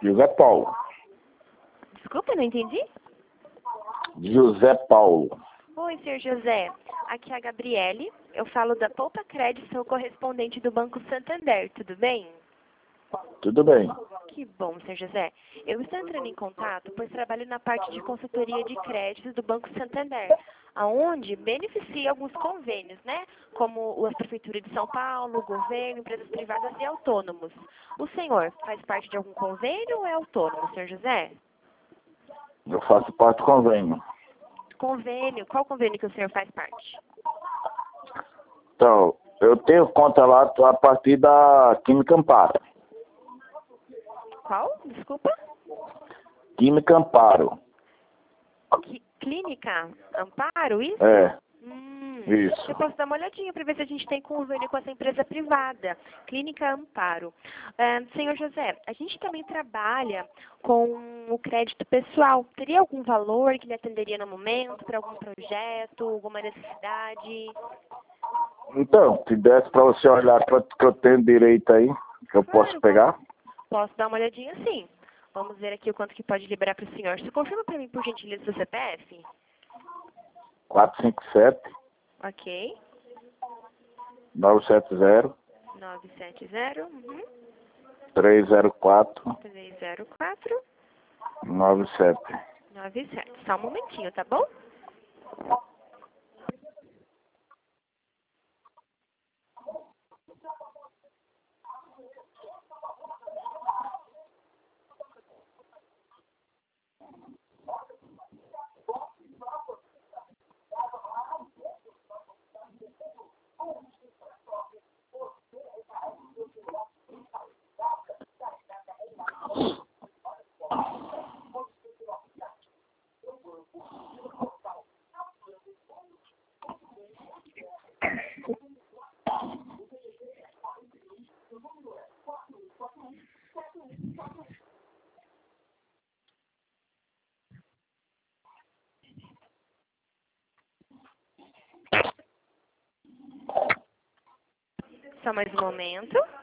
José Paulo. Desculpa, não entendi. José Paulo. Oi, senhor José. Aqui é a Gabriele. Eu falo da Poupa Crédito, sou correspondente do Banco Santander. Tudo bem? Tudo bem. Que bom, senhor José. Eu estou entrando em contato, pois trabalho na parte de consultoria de crédito do Banco Santander, aonde beneficia alguns convênios, né? Como a Prefeitura de São Paulo, governo, empresas privadas e autônomos. O senhor faz parte de algum convênio ou é autônomo, senhor José? Eu faço parte do convênio. Convênio? Qual convênio que o senhor faz parte? Então, eu tenho conta lá a partir da Química Amparo. Qual? Desculpa? Química Amparo. Clínica Amparo, isso? É, isso. Eu posso dar uma olhadinha para ver se a gente tem convênio com essa empresa privada, Clínica Amparo. Senhor José, a gente também trabalha com o crédito pessoal. Teria algum valor que lhe atenderia no momento, para algum projeto, alguma necessidade? Então, se desse para você olhar quanto que eu tenho direito aí, que eu posso pegar. Posso dar uma olhadinha, sim. Vamos ver aqui o quanto que pode liberar para o senhor. Você confirma para mim, por gentileza, o CPF? 457 Ok. 970 970 304 304 97. 97. Só um momentinho, tá bom? Só mais um momento.